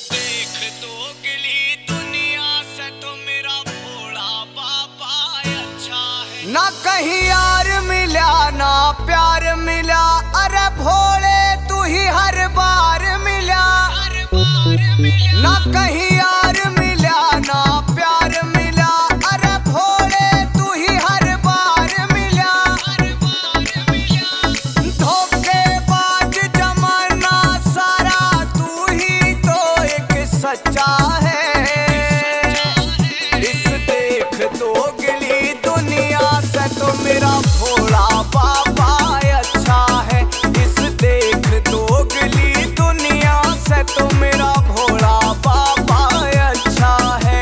देख दोगली दुनिया से तो मेरा भोला बाबा अच्छा है। ना कहीं यार मिला ना प्यार मिला, अरे भोले तू ही हर बार मिला। ना कहीं यार मिला ना प्यार मिला, अरे भोले तू ही हर बार मिला। धोखेबाज जमाना सारा तू ही तो एक सच्चा है। इस देख दोगली दुनिया से तो मेरा भोला बाबा अच्छा है। इस देख दोगली दुनिया से तो मेरा भोला बाबा अच्छा है।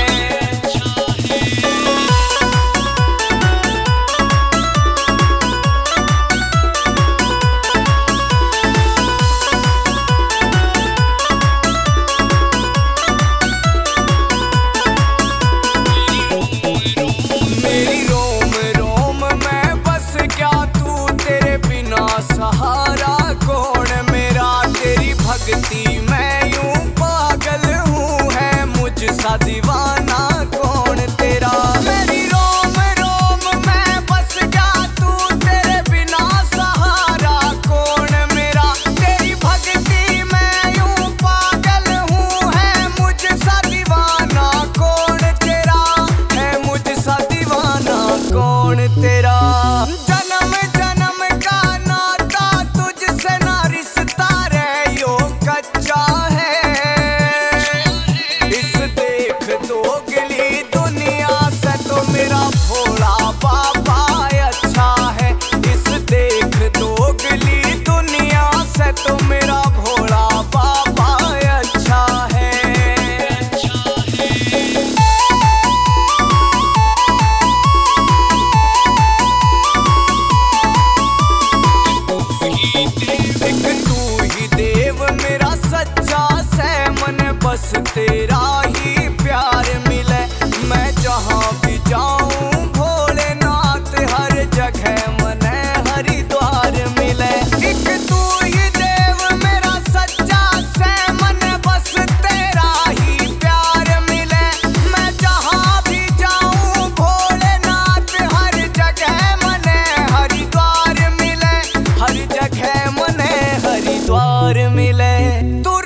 मेरी रोम रोम में बस क्या तू, तेरे बिना सहारा कौन मेरा। तेरी भक्ति मैं यूं पागल हूँ, है मुझसा दीवाना कौन तेरा। मेरी रोम रोम में बस क्या तू, तेरे बिना सहारा कौन मेरा। तेरी भक्ति मैं यूं पागल हूँ, है मुझसा दीवाना कौन तेरा। है मुझसा दीवाना कौन तेरा। जन्म जन्म का नाता तुझसे ना रिश्ता रे यो कच्चा है। इस देख दोगली दुनिया से तो मेरा भोला बाबा अच्छा है। इस देख दोगली दुनिया से तो मेरा भोला बाबा अच्छा है। एक तू ही देव मेरा सच्चा से मन, बस तेरा ही प्यार मिले। मैं जहाँ भी जाऊँ भोलेनाथ हर जगह मने हरिद्वार मिले। एक तू ही देव मेरा सच्चा से मन, बस तेरा ही प्यार मिले। मैं जहाँ भी जाऊँ भोलेनाथ हर जगह मने हरिद्वार मिले। हर जगह मने हरिद्वार मिले। तू